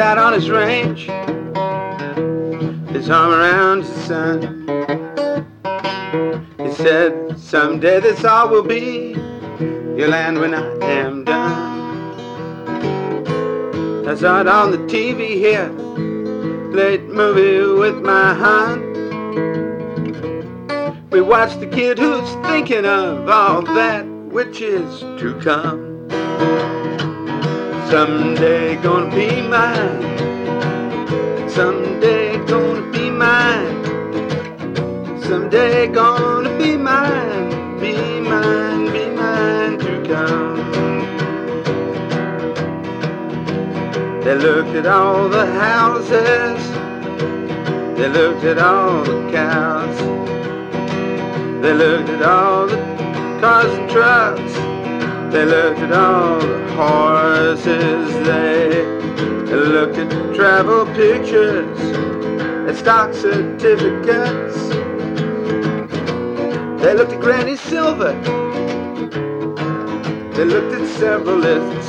out on his range, his arm around his son. He said, someday this all will be your land when I am done. I saw it on the TV here, late movie with my hun. We watched the kid who's thinking of all that which is to come. Someday gonna be mine, someday gonna be mine, someday gonna be mine, be mine, be mine to come. They looked at all the houses, they looked at all the cows, they looked at all the cars and trucks, they looked at all the horses, they looked at travel pictures, at stock certificates, they looked at Granny Silver, they looked at several lists.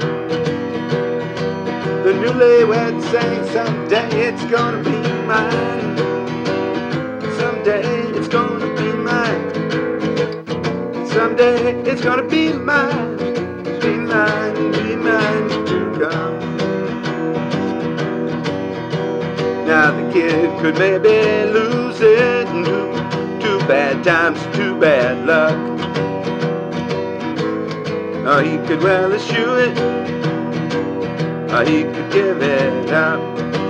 The newlyweds saying someday it's gonna be mine, someday it's gonna be mine, someday it's gonna be mine, be mine, be mine to come. Now the kid could maybe lose it, too bad times, too bad luck. Or he could well eschew it, or he could give it up.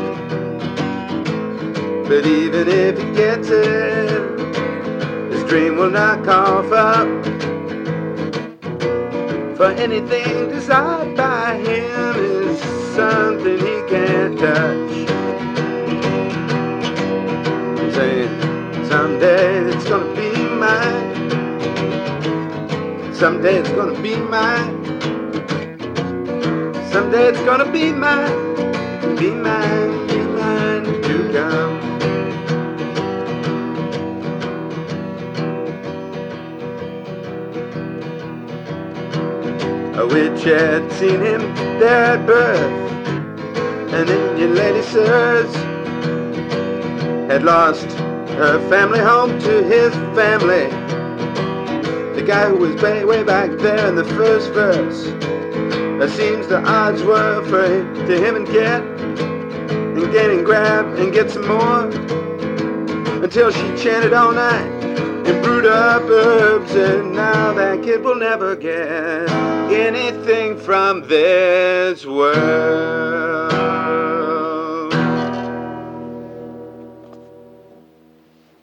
But even if he gets it, his dream will not cough up. For anything desired by him is something he can't touch. I'm saying, someday it's gonna be mine, someday it's gonna be mine, someday it's gonna be mine, be mine, be mine to come. A witch had seen him there at birth, an Indian lady, sirs, had lost her family home to his family. The guy who was way back there in the first verse, it seems the odds were for him and get and grab and get some more, until she chanted all night and brewed up herbs, and now that kid will never get anything from this world.